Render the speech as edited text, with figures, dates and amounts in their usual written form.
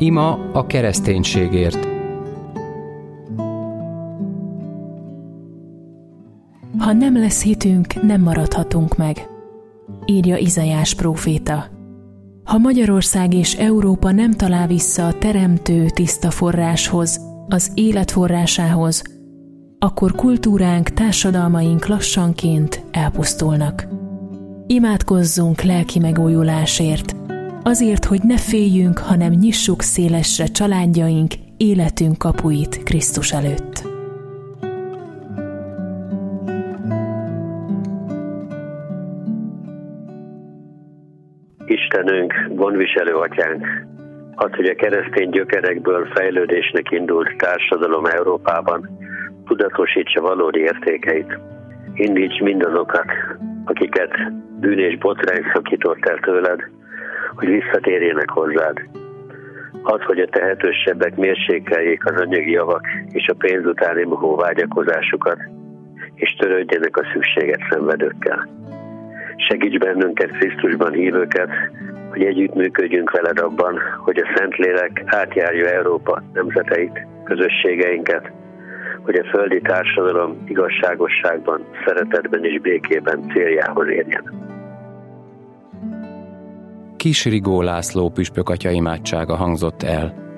Ima a kereszténységért. Ha nem lesz hitünk, nem maradhatunk meg, írja Izaiás próféta. Ha Magyarország és Európa nem talál vissza a teremtő tiszta forráshoz, az élet forrásához, akkor kultúránk, társadalmaink lassanként elpusztulnak. Imádkozzunk lelki megújulásért, azért, hogy ne féljünk, hanem nyissuk szélesre családjaink, életünk kapuit Krisztus előtt. Istenünk, gondviselő atyánk, az, hogy a keresztény gyökerekből fejlődésnek indult társadalom Európában tudatosítsa valódi értékeit. Indíts mindazokat, akiket bűn és botrány szakított el tőled, hogy visszatérjenek hozzád. Az, hogy a tehetősebbek mérsékeljék az anyagi javak és a pénz utáni mohó vágyakozásukat, és törődjenek a szükséget szenvedőkkel. Segíts bennünket, Krisztusban hívőket, hogy együttműködjünk veled abban, hogy a Szentlélek átjárja Európa nemzeteit, közösségeinket, hogy a földi társadalom igazságosságban, szeretetben és békében céljához érjen. Kis Rigó László püspök atya imádsága hangzott el.